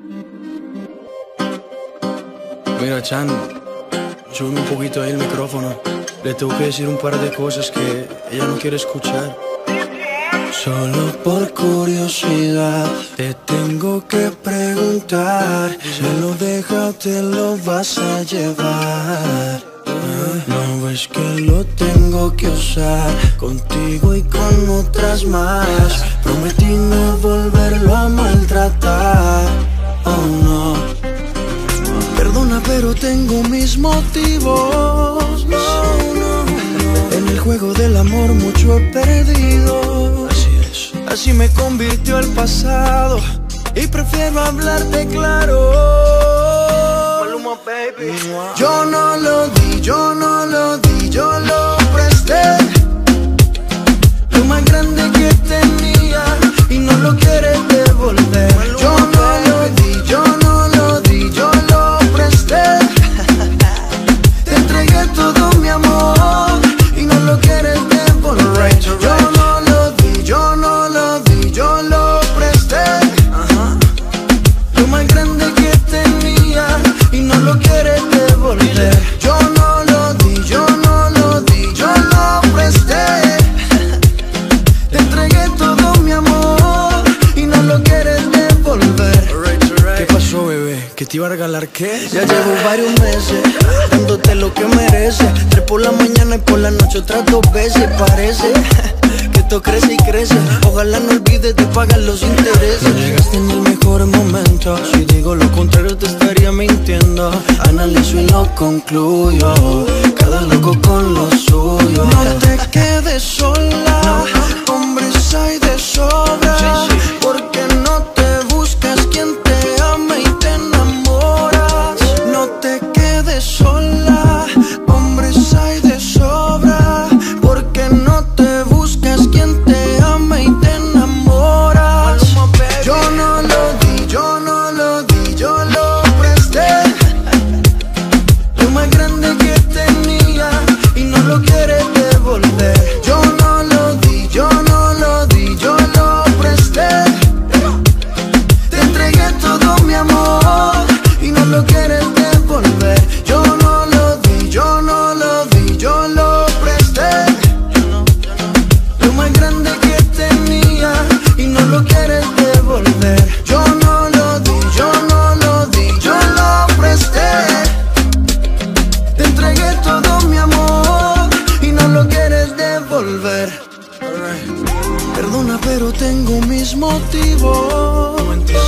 Mira, Chan, sube un poquito ahí el micrófono. Le tengo que decir un par de cosas que ella no quiere escuchar. Solo por curiosidad te tengo que preguntar: ¿se lo deja o te lo vas a llevar? No ves que lo tengo que usar contigo y con otras más. Prometí no volverlo a maltratar. Oh no. Perdona, pero tengo mis motivos. En el juego del amor mucho he perdido. Así es. Así me convirtió el pasado y prefiero hablarte claro. Maluma, baby. Yo no lo di, yo no lo di, yo lo presté. Lo más grande que tenía y no lo quieres devolver. Yo no lo di, yo no lo di, yo lo presté. Te entregué todo mi amor y no lo quieres devolver. Yo no lo di, yo no lo di, yo lo presté. Lo más grande que tenía y no lo quieres devolver. Yo no lo di, yo no lo di, yo lo presté. Te entregué todo mi amor y no lo quieres devolver. ¿Qué pasó, bebé? ¿Que te iba a regalar qué? Ya llevo varios meses dándote lo que mereces. 3 por la mañana y por la noche otras 2 veces. Parece que esto crece y crece. Ojalá no olvides de pagar los intereses. No llegaste en el mejor momento. Si digo lo contrario te estaría mintiendo. Analizo y lo concluyo. Cada loco con lo suyo. No te quedes sola, hombres hay de sobra. Porque no te buscas quien te ama y te enamoras. No te quedes sola, hombres hay de sobra. Porque no te buscas quien te ama y te enamoras. Yo no lo di, yo no lo di, yo lo presté. Lo más grande que tenía y no lo quieres devolver. Yo no lo di, yo no lo di, yo lo presté. Te entregué todo mi amor y no lo quieres devolver. Yo no lo di, yo no lo di, yo lo presté. Lo más grande que tenía y no lo quieres devolver. Yo no lo di, yo no lo di, yo lo presté. Te entregué todo mi amor y no lo quieres devolver. Perdona, pero tengo mis motivos.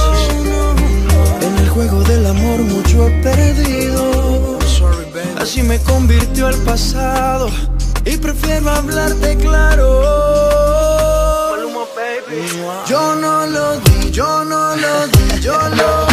En el juego del amor mucho he perdido. Así me convirtió el pasado y prefiero hablarte claro. Yo no lo di, yo no lo di, yo lo